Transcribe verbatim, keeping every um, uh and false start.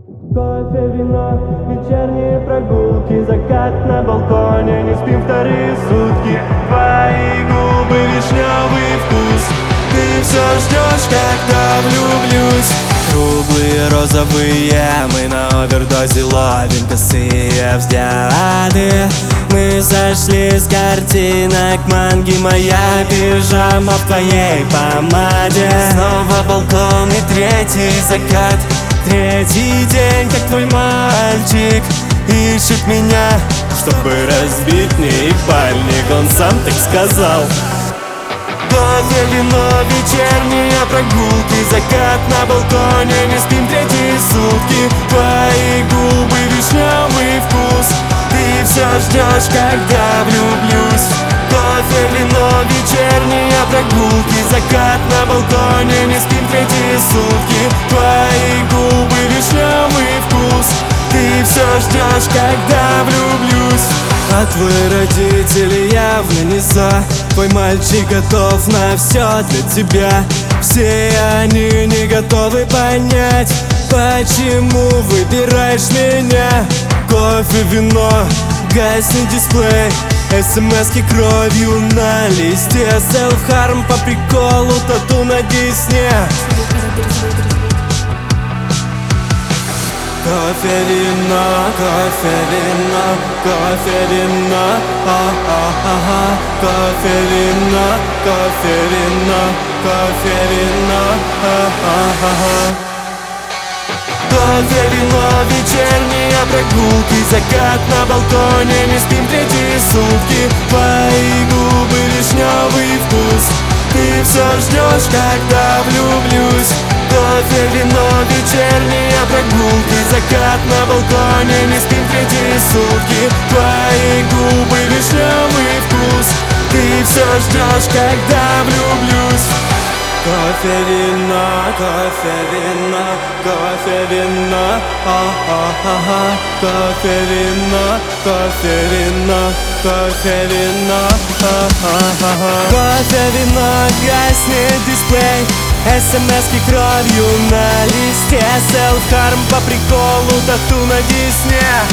Кофе, вино, вечерние прогулки, закат на балконе, не спим вторые сутки. Твои губы, вишневый вкус, ты все ждешь, когда влюблюсь. Круглые розовые, мы на овердозе ловим косые взгляды. Мы сошли с картинок манги, моя пижама в твоей помаде. Снова балкон и третий закат, третий день, как твой мальчик ищет меня, чтобы разбить мне ебальник, он сам так сказал. Кофе, вино, вечерние прогулки, закат на балконе, не спим третьи сутки. Твои губы, вишневый вкус, ты все ждешь, когда влюблюсь. Кофе, вино, вечерние прогулки, закат на балконе, не спим третьи сутки. Твои губы, вишневый вкус, ты все ждешь, когда влюблюсь. А твои родители явно не за. Твой мальчик готов на все для тебя. Все они не готовы понять, почему выбираешь меня. Кофе, вино, гаснет дисплей, смс-ки кровью на листе, селф-харм по приколу, тату на десне. Кофе, вино, кофе, вино, кофе, вино, а-а-а-а. Кофе, вино, кофе, вино, кофе, вино, а-а-а-а. Кофе, вино, вечерние прогулки, закат на балконе, не спим третьи сутки. Твои губы, вишневый вкус, ты все ждешь, когда влюблюсь. Кофе, вино, вечерние прогулки, закат на балконе, не спим третьи сутки. Твои губы, вишневый вкус, ты все ждешь, когда влюблюсь. Кофе, вино, кофе, вино, кофе, вино, а-а-а-а. Кофе, вино, кофе, вино, кофе, вино, а-а-а-а. Кофе, вино, гаснет дисплей, смс-ки кровью на листе, селф-харм по приколу, тату на десне.